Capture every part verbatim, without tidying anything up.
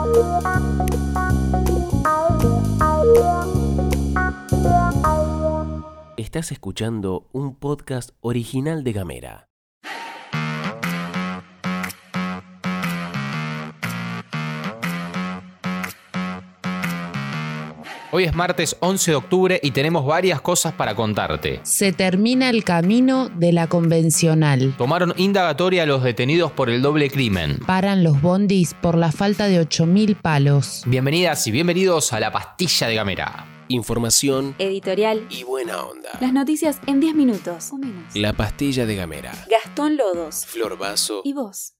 Estás escuchando un podcast original de Gamera. Hoy es martes once de octubre y tenemos varias cosas para contarte. Se termina el camino de la convencional. Tomaron indagatoria a los detenidos por el doble crimen. Paran los bondis por la falta de ocho mil palos. Bienvenidas y bienvenidos a La Pastilla de Gamera. Información, editorial y buena onda. Las noticias en diez minutos o menos. La Pastilla de Gamera. Gastón Lodos, Flor Vaso y vos.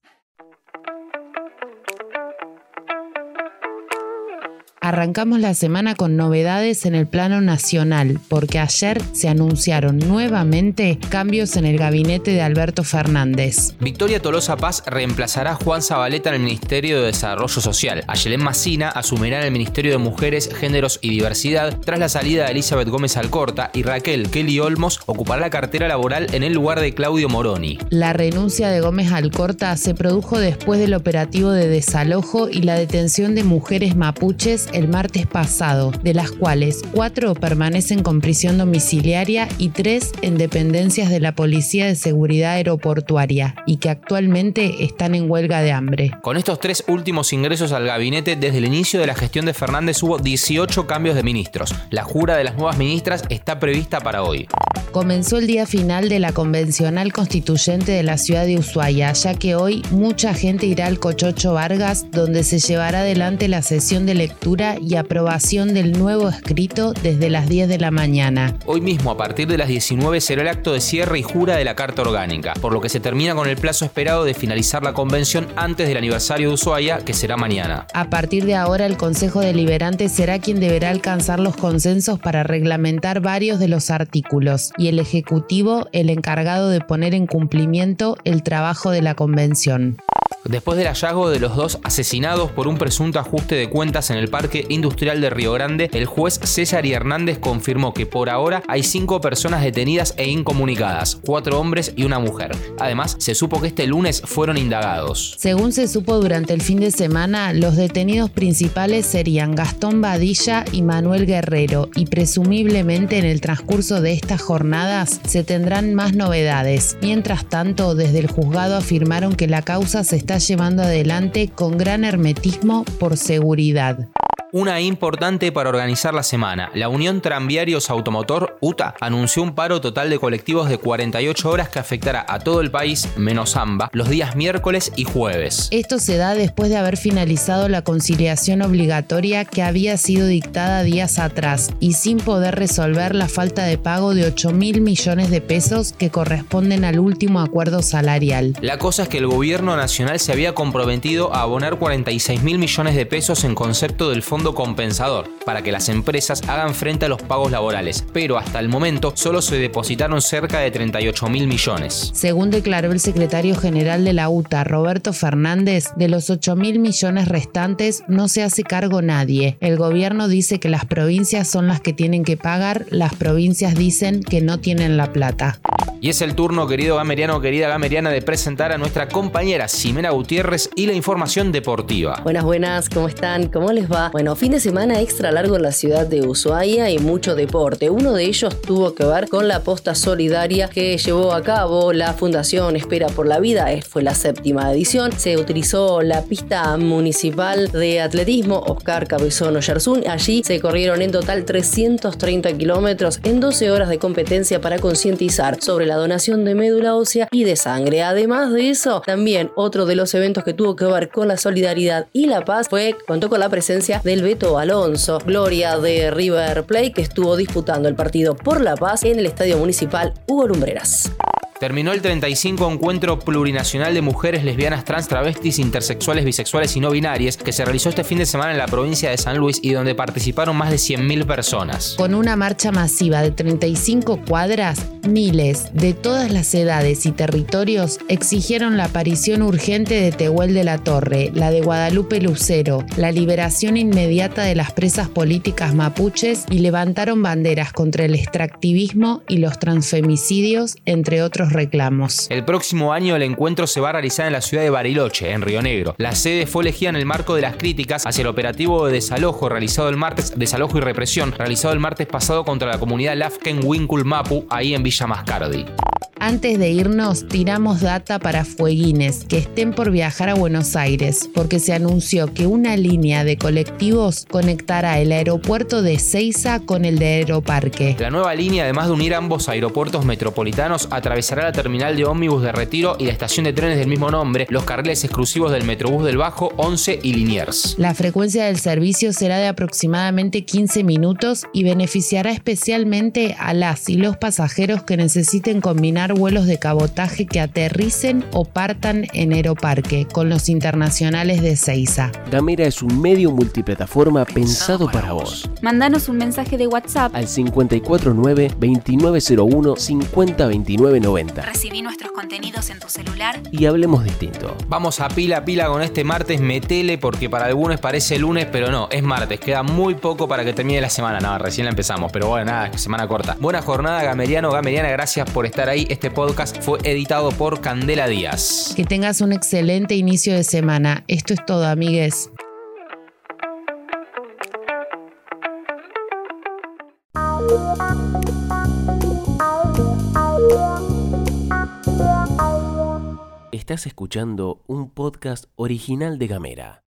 Arrancamos la semana con novedades en el plano nacional, porque ayer se anunciaron nuevamente cambios en el gabinete de Alberto Fernández. Victoria Tolosa Paz reemplazará a Juan Zabaleta en el Ministerio de Desarrollo Social. Ayelén Massina asumirá en el Ministerio de Mujeres, Géneros y Diversidad tras la salida de Elizabeth Gómez Alcorta, y Raquel Kelly Olmos ocupará la cartera laboral en el lugar de Claudio Moroni. La renuncia de Gómez Alcorta se produjo después del operativo de desalojo y la detención de mujeres mapuches el martes pasado, de las cuales cuatro permanecen con prisión domiciliaria y tres en dependencias de la Policía de Seguridad Aeroportuaria y que actualmente están en huelga de hambre. Con estos tres últimos ingresos al gabinete, desde el inicio de la gestión de Fernández hubo dieciocho cambios de ministros. La jura de las nuevas ministras está prevista para hoy. Comenzó el día final de la convencional constituyente de la ciudad de Ushuaia, ya que hoy mucha gente irá al Cochocho Vargas, donde se llevará adelante la sesión de lectura y aprobación del nuevo escrito desde las diez de la mañana. Hoy mismo, a partir de las diecinueve, será el acto de cierre y jura de la Carta Orgánica, por lo que se termina con el plazo esperado de finalizar la convención antes del aniversario de Ushuaia, que será mañana. A partir de ahora, el Consejo Deliberante será quien deberá alcanzar los consensos para reglamentar varios de los artículos, y el Ejecutivo el encargado de poner en cumplimiento el trabajo de la convención. Después del hallazgo de los dos asesinados por un presunto ajuste de cuentas en el Parque Industrial de Río Grande, el juez César I. Hernández confirmó que por ahora hay cinco personas detenidas e incomunicadas, cuatro hombres y una mujer. Además, se supo que este lunes fueron indagados. Según se supo durante el fin de semana, los detenidos principales serían Gastón Badilla y Manuel Guerrero, y presumiblemente en el transcurso de estas jornadas se tendrán más novedades. Mientras tanto, desde el juzgado afirmaron que la causa se está llevando adelante con gran hermetismo por seguridad. Una importante para organizar la semana. La Unión Tranviarios Automotor, U T A, anunció un paro total de colectivos de cuarenta y ocho horas que afectará a todo el país, menos AMBA, los días miércoles y jueves. Esto se da después de haber finalizado la conciliación obligatoria que había sido dictada días atrás y sin poder resolver la falta de pago de ocho mil millones de pesos que corresponden al último acuerdo salarial. La cosa es que el gobierno nacional se había comprometido a abonar cuarenta y seis mil millones de pesos en concepto del fondo compensador para que las empresas hagan frente a los pagos laborales, pero hasta el momento solo se depositaron cerca de treinta y ocho mil millones. Según declaró el secretario general de la U T A, Roberto Fernández, de los ocho mil millones restantes no se hace cargo nadie. El gobierno dice que las provincias son las que tienen que pagar, las provincias dicen que no tienen la plata. Y es el turno, querido gameriano, querida gameriana, de presentar a nuestra compañera Ximena Gutiérrez y la información deportiva. Buenas, buenas, ¿cómo están? ¿Cómo les va? Bueno, fin de semana extra largo en la ciudad de Ushuaia y mucho deporte. Uno de ellos tuvo que ver con la aposta solidaria que llevó a cabo la Fundación Espera por la Vida. Fue la séptima edición. Se utilizó la pista municipal de atletismo Oscar Cabezón Oyarzún. Allí se corrieron en total trescientos treinta kilómetros en doce horas de competencia para concientizar sobre la donación de médula ósea y de sangre. Además de eso, también otro de los eventos que tuvo que ver con la solidaridad y la paz fue, contó con la presencia del Beto Alonso, gloria de River Plate, que estuvo disputando el partido por la paz en el Estadio Municipal Hugo Lumbreras. Terminó el treinta y cinco Encuentro Plurinacional de Mujeres Lesbianas, Trans, Travestis, Intersexuales, Bisexuales y No Binarias, que se realizó este fin de semana en la provincia de San Luis y donde participaron más de cien mil personas. Con una marcha masiva de treinta y cinco cuadras, miles de todas las edades y territorios exigieron la aparición urgente de Tehuel de la Torre, la de Guadalupe Lucero, la liberación inmediata de las presas políticas mapuches y levantaron banderas contra el extractivismo y los transfemicidios, entre otros los reclamos. El próximo año el encuentro se va a realizar en la ciudad de Bariloche, en Río Negro. La sede fue elegida en el marco de las críticas hacia el operativo de desalojo realizado el martes, desalojo y represión, realizado el martes pasado contra la comunidad Lafken Winkul Mapu, ahí en Villa Mascardi. Antes de irnos, tiramos data para fueguines que estén por viajar a Buenos Aires, porque se anunció que una línea de colectivos conectará el aeropuerto de Ezeiza con el de Aeroparque. La nueva línea, además de unir ambos aeropuertos metropolitanos, atravesará la terminal de ómnibus de Retiro y la estación de trenes del mismo nombre, los carriles exclusivos del Metrobús del Bajo, once y Liniers. La frecuencia del servicio será de aproximadamente quince minutos y beneficiará especialmente a las y los pasajeros que necesiten combinar vuelos de cabotaje que aterricen o partan en Aeroparque con los internacionales de Ezeiza. Gamera es un medio multiplataforma pensado para vos. Mándanos un mensaje de WhatsApp Al cincuenta y cuatro nueve, veintinueve cero uno, cincuenta veintinueve noventa. Recibí nuestros contenidos en tu celular Y hablemos distinto. Vamos a pila a pila con este martes, metele, porque para algunos parece lunes, pero no, es martes. Queda muy poco para que termine la semana. No, recién la empezamos, pero bueno, nada, semana corta. Buena jornada, gameriano, gameriana, gracias por estar ahí. Este podcast fue editado por Candela Díaz. Que tengas un excelente inicio de semana. Esto es todo, amigues. Estás escuchando un podcast original de Gamera.